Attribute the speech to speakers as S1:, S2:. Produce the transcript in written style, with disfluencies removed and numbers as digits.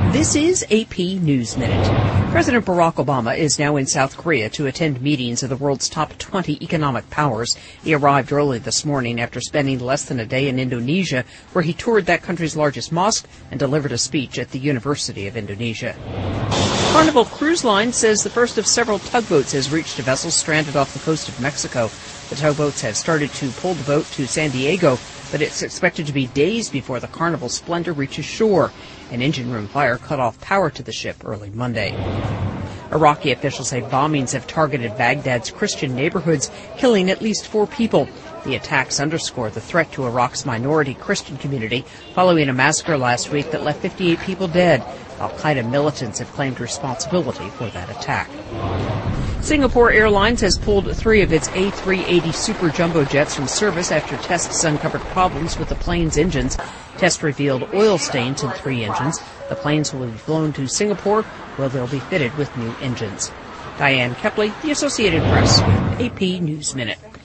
S1: This is AP News Minute. President Barack Obama is now in South Korea to attend meetings of the world's top 20 economic powers. He arrived early this morning after spending less than a day in Indonesia, where he toured that country's largest mosque and delivered a speech at the University of Indonesia. Carnival Cruise Line says the first of several tugboats has reached a vessel stranded off the coast of Mexico. The tugboats have started to pull the boat to San Diego, but it's expected to be days before the Carnival Splendor reaches shore. An engine room fire cut off power to the ship early Monday. Iraqi officials say bombings have targeted Baghdad's Christian neighborhoods, killing at least 4 people. The attacks underscore the threat to Iraq's minority Christian community following a massacre last week that left 58 people dead. Al-Qaeda militants have claimed responsibility for that attack. Singapore Airlines has pulled 3 of its A380 Super Jumbo jets from service after tests uncovered problems with the plane's engines. Tests revealed oil stains in 3 engines. The planes will be flown to Singapore, where they'll be fitted with new engines. Diane Kepley, The Associated Press, with AP News Minute.